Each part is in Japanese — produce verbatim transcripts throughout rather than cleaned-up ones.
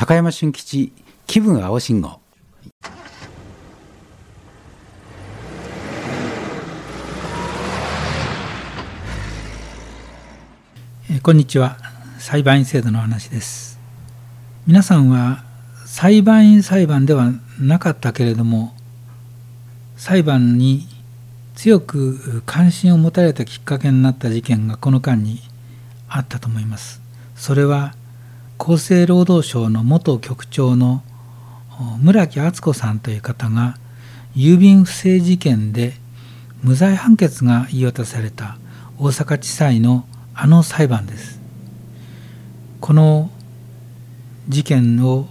高山俊吉気分青信号。 えー、こんにちは。裁判員制度の話です。皆さんは裁判員裁判ではなかったけれども、裁判に強く関心を持たれたきっかけになった事件がこの間にあったと思います。それは厚生労働省の元局長の村木厚子さんという方が郵便不正事件で無罪判決が言い渡された大阪地裁のあの裁判です。この事件を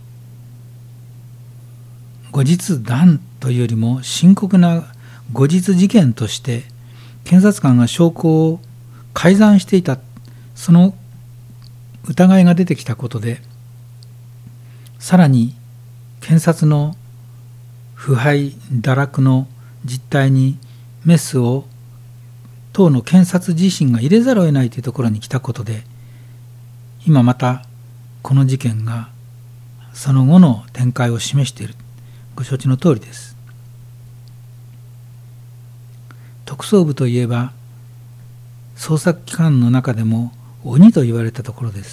後日談というよりも深刻な後日事件として検察官が証拠を改ざんしていた、その疑いが出てきたことで、さらに検察の腐敗堕落の実態にメスを当の検察自身が入れざるを得ないというところに来たことで、今またこの事件がその後の展開を示している。ご承知の通りです。特捜部といえば捜査機関の中でも鬼と言われたところです。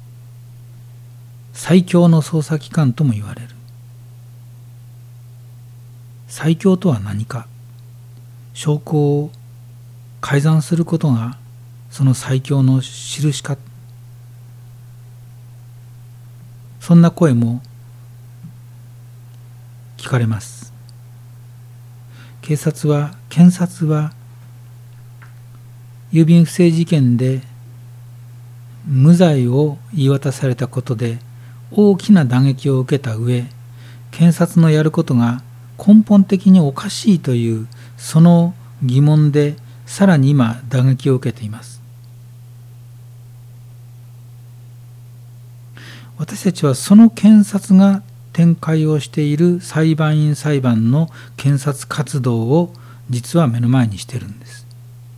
最強の捜査機関とも言われる。最強とは何か。証拠を改ざんすることがその最強の印か。そんな声も聞かれます。警察は、検察は郵便不正事件で無罪を言い渡されたことで大きな打撃を受けた上、検察のやることが根本的におかしいというその疑問でさらに今打撃を受けています。私たちはその検察が展開をしている裁判員裁判の検察活動を実は目の前にしているんです。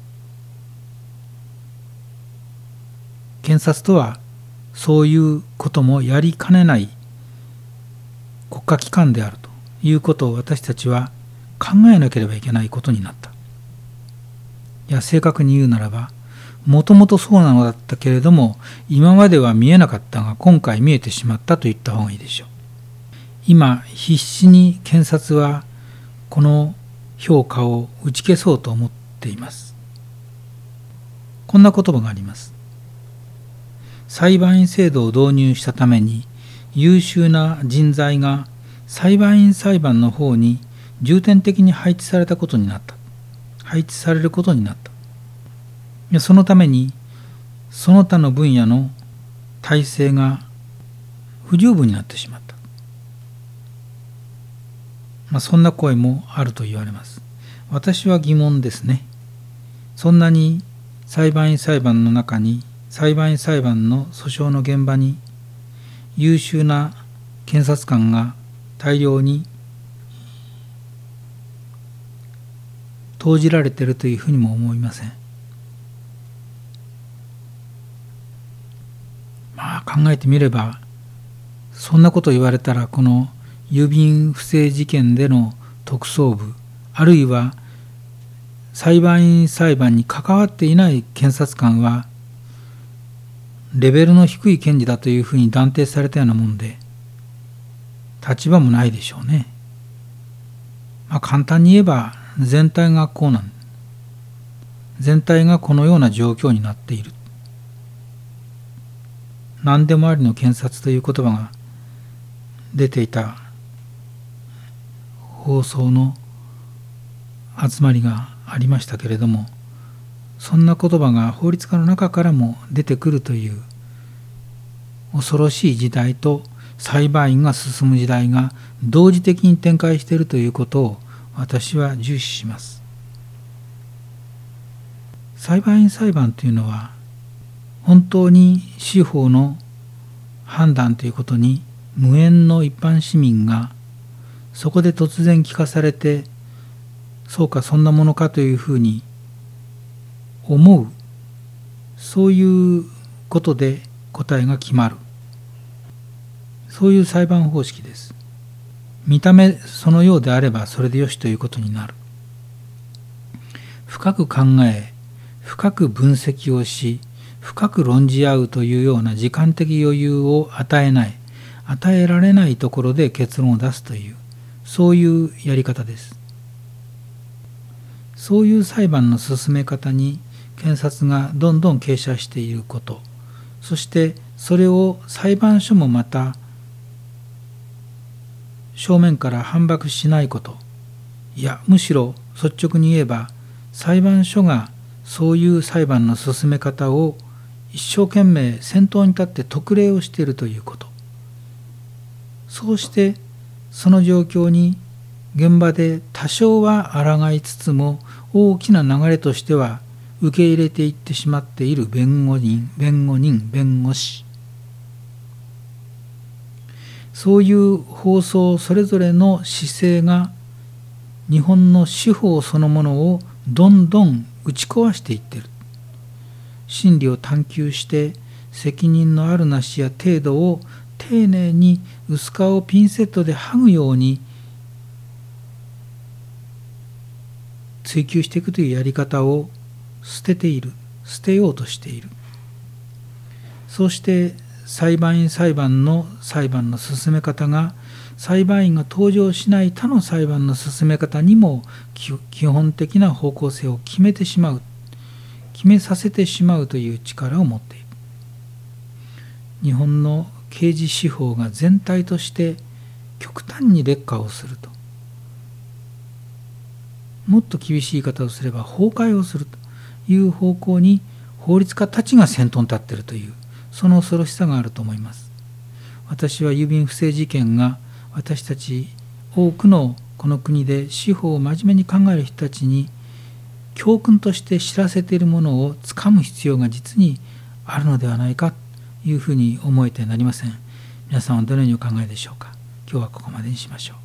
検察とはそういうこともやりかねない国家機関であるということを私たちは考えなければいけないことになった。いや、正確に言うならば、もともとそうなのだったけれども、今までは見えなかったが今回見えてしまったと言った方がいいでしょう。今必死に検察はこの評価を打ち消そうと思っています。こんな言葉があります。裁判員制度を導入したために優秀な人材が裁判員裁判の方に重点的に配置されたことになった。配置されることになった。そのためにその他の分野の体制が不十分になってしまった。まあ、そんな声もあると言われます。私は疑問ですね。そんなに裁判員裁判の中に、裁判員裁判の訴訟の現場に優秀な検察官が大量に投じられているというふうにも思いません。まあ考えてみれば、そんなこと言われたらこの郵便不正事件での特捜部、あるいは裁判員裁判に関わっていない検察官はレベルの低い検事だというふうに断定されたようなもんで、立場もないでしょうね。まあ簡単に言えば全体がこうなん、全体がこのような状況になっている。何でもありの検察という言葉が出ていた放送の集まりがありましたけれども、そんな言葉が法律家の中からも出てくるという恐ろしい時代と裁判員が進む時代が同時的に展開しているということを私は重視します。裁判員裁判というのは本当に司法の判断ということに無縁の一般市民がそこで突然聞かされて、そうかそんなものかというふうに思う、そういうことで答えが決まる。 そういう裁判方式です。見た目そのようであればそれでよしということになる。深く考え、深く分析をし、深く論じ合うというような時間的余裕を与えない、与えられないところで結論を出すという、そういうやり方です。そういう裁判の進め方に検察がどんどん傾斜していること、そしてそれを裁判所もまた正面から反駁しないこと、いやむしろ率直に言えば裁判所がそういう裁判の進め方を一生懸命先頭に立って特例をしているということ、そうしてその状況に現場で多少は抗いつつも大きな流れとしては受け入れていってしまっている弁護人、弁護人、弁護士、そういう法曹それぞれの姿勢が日本の司法そのものをどんどん打ち壊していっている。真理を探求して責任のあるなしや程度を丁寧に薄皮をピンセットで剥ぐように追求していくというやり方を捨てている、捨てようとしている。そうして裁判員裁判の裁判の進め方が裁判員が登場しない他の裁判の進め方にも基本的な方向性を決めてしまう、決めさせてしまうという力を持っている。日本の刑事司法が全体として極端に劣化をすると、もっと厳しい言い方をすれば崩壊をするという方向に法律家たちが先頭に立っているという、その恐ろしさがあると思います。私は郵便不正事件が私たち多くのこの国で司法を真面目に考える人たちに教訓として知らせているものをつかむ必要が実にあるのではないかというふうに思えてなりません。皆さんはどのようにお考えでしょうか。今日はここまでにしましょう。